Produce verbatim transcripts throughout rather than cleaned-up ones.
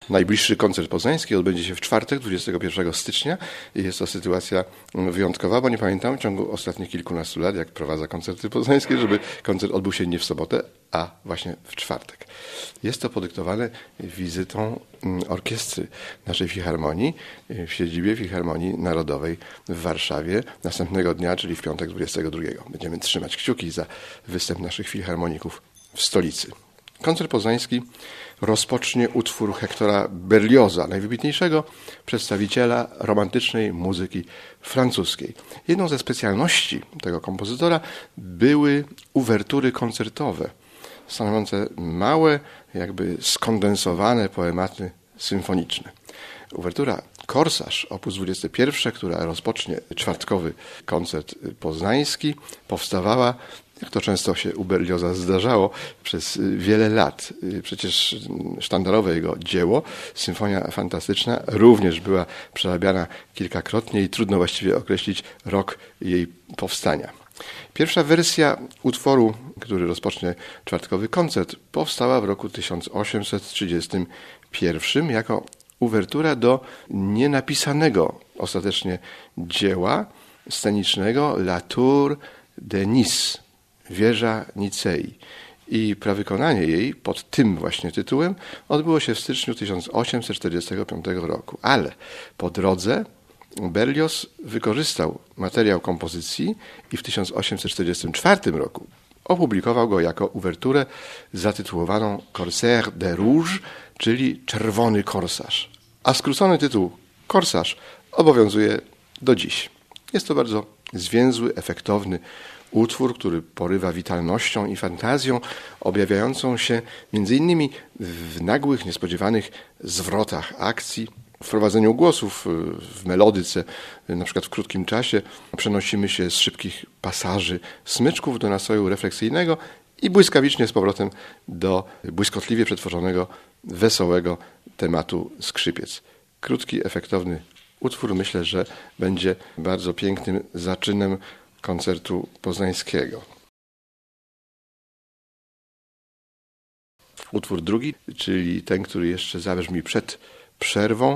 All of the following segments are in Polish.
Najbliższy koncert poznański odbędzie się w czwartek, dwudziestego pierwszego stycznia i jest to sytuacja wyjątkowa, bo nie pamiętam w ciągu ostatnich kilkunastu lat, jak prowadzę koncerty poznańskie, żeby koncert odbył się nie w sobotę, a właśnie w czwartek. Jest to podyktowane wizytą orkiestry naszej Filharmonii w siedzibie Filharmonii Narodowej w Warszawie następnego dnia, czyli w piątek dwudziestego drugiego. Będziemy trzymać kciuki za występ naszych filharmoników w stolicy. Koncert poznański rozpocznie utwór Hectora Berlioza, najwybitniejszego przedstawiciela romantycznej muzyki francuskiej. Jedną ze specjalności tego kompozytora były uwertury koncertowe, stanowiące małe, jakby skondensowane poematy symfoniczne. Uwertura Korsarz, opus dwudziesty pierwszy, która rozpocznie czwartkowy koncert poznański, powstawała, jak to często się u Berlioza zdarzało, przez wiele lat. Przecież sztandarowe jego dzieło, Symfonia Fantastyczna, również była przerabiana kilkakrotnie i trudno właściwie określić rok jej powstania. Pierwsza wersja utworu, który rozpocznie czwartkowy koncert, powstała w roku tysiąc osiemset trzydziestym pierwszym jako uwertura do nienapisanego ostatecznie dzieła scenicznego La Tour de Nice, wieża Nicei. I prawykonanie jej pod tym właśnie tytułem odbyło się w styczniu tysiąc osiemset czterdziestego piątego roku. Ale po drodze Berlioz wykorzystał materiał kompozycji i w tysiąc osiemset czterdziestym czwartym roku opublikował go jako uwerturę zatytułowaną Corsaire de Rouge, czyli Czerwony Korsarz. A skrócony tytuł Korsarz obowiązuje do dziś. Jest to bardzo zwięzły, efektowny utwór, który porywa witalnością i fantazją, objawiającą się między innymi w nagłych, niespodziewanych zwrotach akcji, w wprowadzeniu głosów, w melodyce, na przykład w krótkim czasie przenosimy się z szybkich pasaży smyczków do nastroju refleksyjnego i błyskawicznie z powrotem do błyskotliwie przetworzonego, wesołego tematu skrzypiec. Krótki, efektowny utwór, myślę, że będzie bardzo pięknym zaczynem koncertu poznańskiego. Utwór drugi, czyli ten, który jeszcze zabrzmi przed przerwą,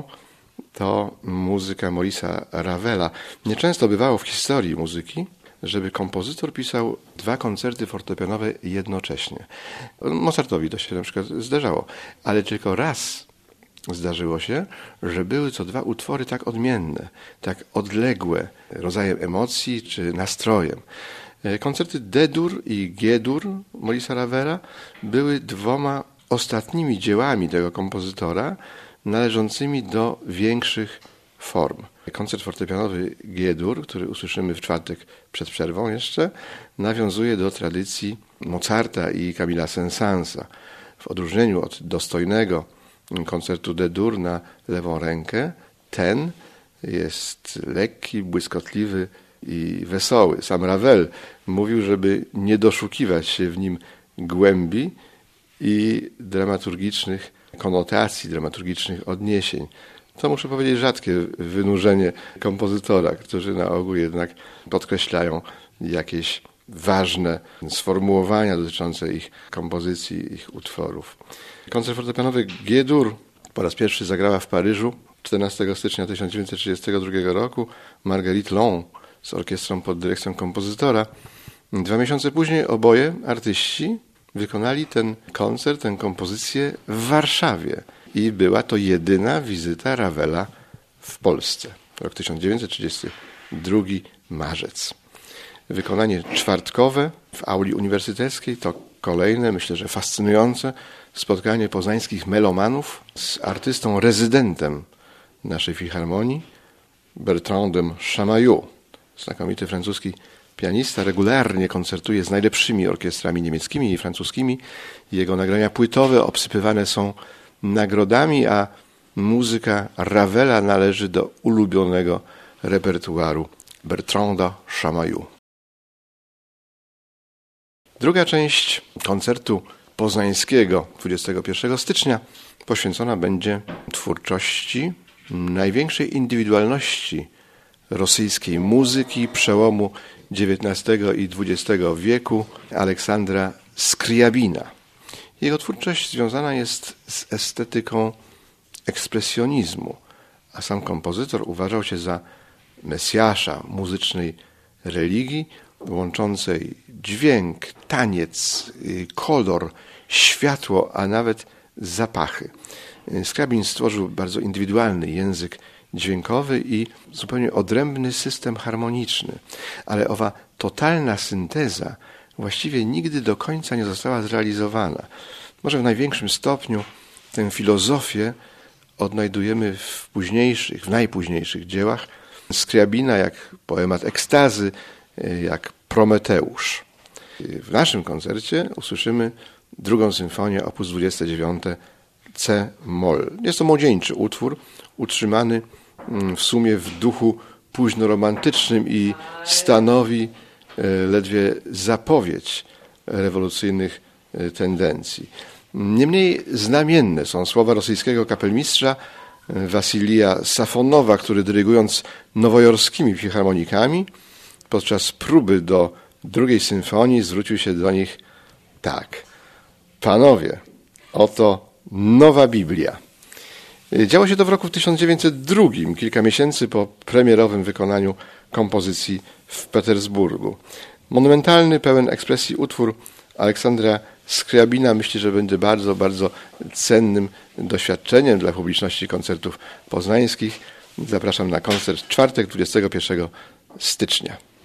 to muzyka Maurice'a Ravela. Nieczęsto bywało w historii muzyki, żeby kompozytor pisał dwa koncerty fortepianowe jednocześnie. Mozartowi to się na przykład zdarzało, ale tylko raz zdarzyło się, że były to dwa utwory tak odmienne, tak odległe rodzajem emocji czy nastrojem. Koncerty D-dur i G-dur Maurice'a Ravela były dwoma ostatnimi dziełami tego kompozytora należącymi do większych form. Koncert fortepianowy G-dur, który usłyszymy w czwartek przed przerwą jeszcze, nawiązuje do tradycji Mozarta i Camilla Saint-Saënsa. W odróżnieniu od dostojnego koncertu D-dur na lewą rękę, ten jest lekki, błyskotliwy i wesoły. Sam Ravel mówił, żeby nie doszukiwać się w nim głębi i dramaturgicznych konotacji, dramaturgicznych odniesień. To, muszę powiedzieć, rzadkie wynurzenie kompozytora, którzy na ogół jednak podkreślają jakieś ważne sformułowania dotyczące ich kompozycji, ich utworów. Koncert fortepianowy G-dur po raz pierwszy zagrała w Paryżu czternastego stycznia tysiąc dziewięćset trzydziestego drugiego roku Marguerite Long z orkiestrą pod dyrekcją kompozytora. Dwa miesiące później oboje artyści wykonali ten koncert, tę kompozycję w Warszawie i była to jedyna wizyta Ravela w Polsce. Rok tysiąc dziewięćset trzydziesty drugi, marzec. Wykonanie czwartkowe w auli uniwersyteckiej to kolejne, myślę, że fascynujące spotkanie poznańskich melomanów z artystą rezydentem naszej filharmonii, Bertrandem Chamayot. Znakomity francuski pianista, regularnie koncertuje z najlepszymi orkiestrami niemieckimi i francuskimi. Jego nagrania płytowe obsypywane są nagrodami, a muzyka Ravela należy do ulubionego repertuaru Bertranda Chamayot. Druga część koncertu poznańskiego dwudziestego pierwszego stycznia poświęcona będzie twórczości największej indywidualności rosyjskiej muzyki przełomu dziewiętnastego i dwudziestego wieku, Aleksandra Skriabina. Jego twórczość związana jest z estetyką ekspresjonizmu, a sam kompozytor uważał się za mesjasza muzycznej religii, łączącej dźwięk, taniec, kolor, światło, a nawet zapachy. Skrябin stworzył bardzo indywidualny język dźwiękowy i zupełnie odrębny system harmoniczny, ale owa totalna synteza właściwie nigdy do końca nie została zrealizowana. Może w największym stopniu tę filozofię odnajdujemy w późniejszych, w najpóźniejszych dziełach Skrябina, jak poemat ekstazy, jak Prometeusz. W naszym koncercie usłyszymy drugą symfonię op. dwadzieścia dziewięć C-moll. Jest to młodzieńczy utwór, utrzymany w sumie w duchu późnoromantycznym i stanowi ledwie zapowiedź rewolucyjnych tendencji. Niemniej znamienne są słowa rosyjskiego kapelmistrza Wasilija Safonowa, który dyrygując nowojorskimi filharmonikami podczas próby do drugiej symfonii zwrócił się do nich tak: panowie, oto nowa Biblia. Działo się to w roku tysiąc dziewięćset drugim, kilka miesięcy po premierowym wykonaniu kompozycji w Petersburgu. Monumentalny, pełen ekspresji utwór Aleksandra Skrябina myślę, że będzie bardzo, bardzo cennym doświadczeniem dla publiczności koncertów poznańskich. Zapraszam na koncert w czwartek, dwudziestego pierwszego stycznia.